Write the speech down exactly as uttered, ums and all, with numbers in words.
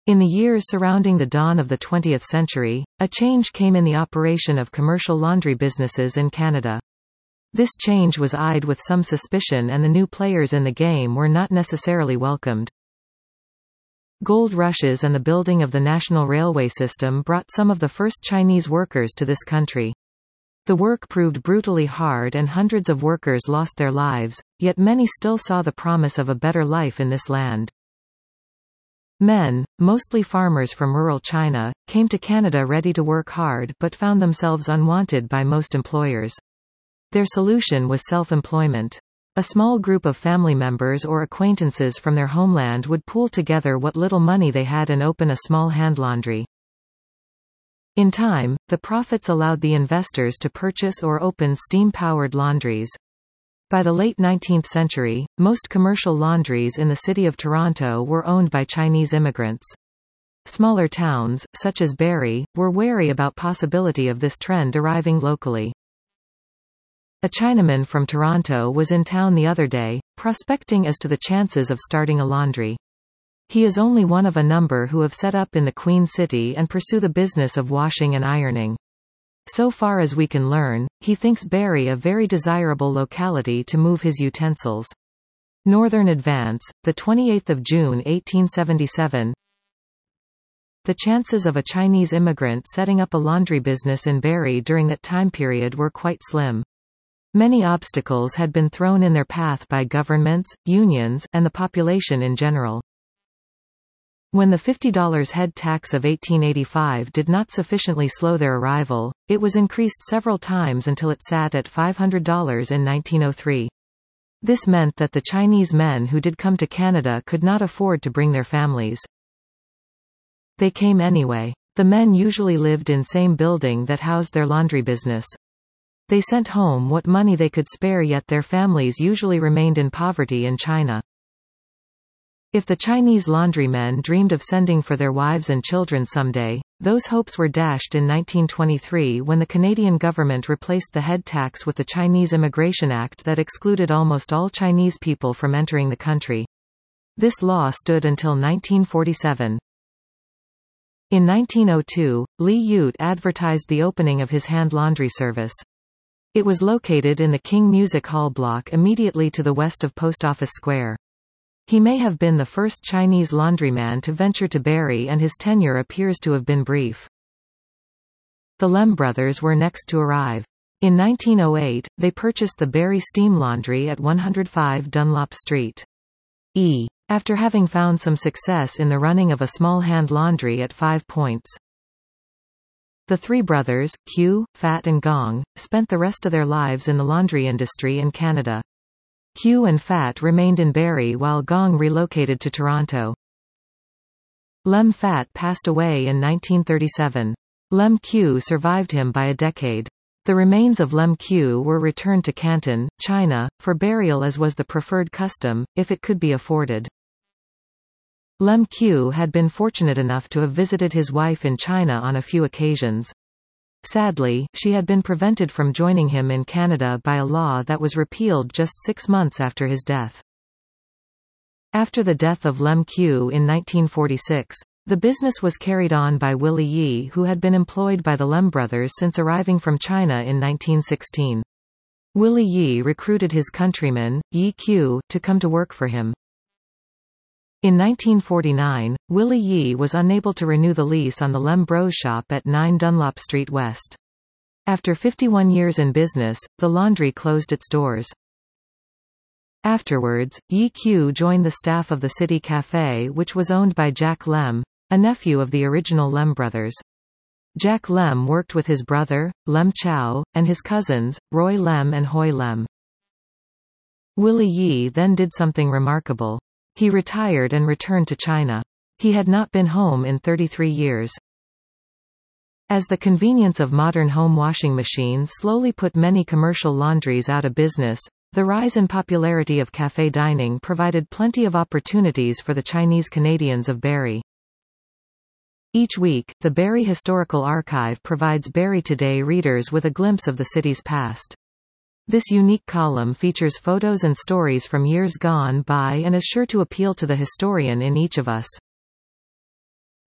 In the years surrounding the dawn of the twentieth century, a change came in the operation of commercial laundry businesses in Canada. This change was eyed with some suspicion, and the new players in the game were not necessarily welcomed. Gold rushes and the building of the national railway system brought some of the first Chinese workers to this country. The work proved brutally hard and hundreds of workers lost their lives, yet many still saw the promise of a better life in this land. Men, mostly farmers from rural China, came to Canada ready to work hard but found themselves unwanted by most employers. Their solution was self-employment. A small group of family members or acquaintances from their homeland would pool together what little money they had and open a small hand laundry. In time, the profits allowed the investors to purchase or open steam-powered laundries. By the late nineteenth century, most commercial laundries in the city of Toronto were owned by Chinese immigrants. Smaller towns, such as Barrie, were wary about possibility of this trend arriving locally. A Chinaman from Toronto was in town the other day, prospecting as to the chances of starting a laundry. He is only one of a number who have set up in the Queen City and pursue the business of washing and ironing. So far as we can learn, he thinks Barrie a very desirable locality to move his utensils. Northern Advance, the twenty-eighth of June eighteen seventy-seven. The chances of a Chinese immigrant setting up a laundry business in Barrie during that time period were quite slim. Many obstacles had been thrown in their path by governments, unions, and the population in general. When the fifty dollar head tax of eighteen eighty-five did not sufficiently slow their arrival, it was increased several times until it sat at five hundred dollars in nineteen oh three. This meant that the Chinese men who did come to Canada could not afford to bring their families. They came anyway. The men usually lived in same building that housed their laundry business. They sent home what money they could spare, yet their families usually remained in poverty in China. If the Chinese laundrymen dreamed of sending for their wives and children someday, those hopes were dashed in nineteen twenty-three when the Canadian government replaced the head tax with the Chinese Immigration Act that excluded almost all Chinese people from entering the country. This law stood until nineteen forty-seven. In nineteen oh two, Li Yute advertised the opening of his hand laundry service. It was located in the King Music Hall block immediately to the west of Post Office Square. He may have been the first Chinese laundryman to venture to Barrie, and his tenure appears to have been brief. The Lem brothers were next to arrive. In nineteen oh eight, they purchased the Barrie Steam Laundry at one oh five Dunlop Street. E. After having found some success in the running of a small hand laundry at Five Points. The three brothers, Q, Fat and Gong, spent the rest of their lives in the laundry industry in Canada. Q and Fat remained in Barrie while Gong relocated to Toronto. Lem Fat passed away in nineteen thirty-seven. Lem Q survived him by a decade. The remains of Lem Q were returned to Canton, China, for burial as was the preferred custom, if it could be afforded. Lem Q had been fortunate enough to have visited his wife in China on a few occasions. Sadly, she had been prevented from joining him in Canada by a law that was repealed just six months after his death. After the death of Lem Q in nineteen forty-six, the business was carried on by Willie Yi, who had been employed by the Lem brothers since arriving from China in nineteen sixteen. Willie Yi recruited his countryman, Yi Q, to come to work for him. In nineteen forty-nine, Willie Yi was unable to renew the lease on the Lem Bros shop at nine Dunlop Street West. After fifty-one years in business, the laundry closed its doors. Afterwards, Yi Q joined the staff of the City Café, which was owned by Jack Lem, a nephew of the original Lem brothers. Jack Lem worked with his brother, Lem Chow, and his cousins, Roy Lem and Hoy Lem. Willie Yi then did something remarkable. He retired and returned to China. He had not been home in thirty-three years. As the convenience of modern home washing machines slowly put many commercial laundries out of business, the rise in popularity of café dining provided plenty of opportunities for the Chinese Canadians of Barrie. Each week, the Barrie Historical Archive provides Barrie Today readers with a glimpse of the city's past. This unique column features photos and stories from years gone by and is sure to appeal to the historian in each of us.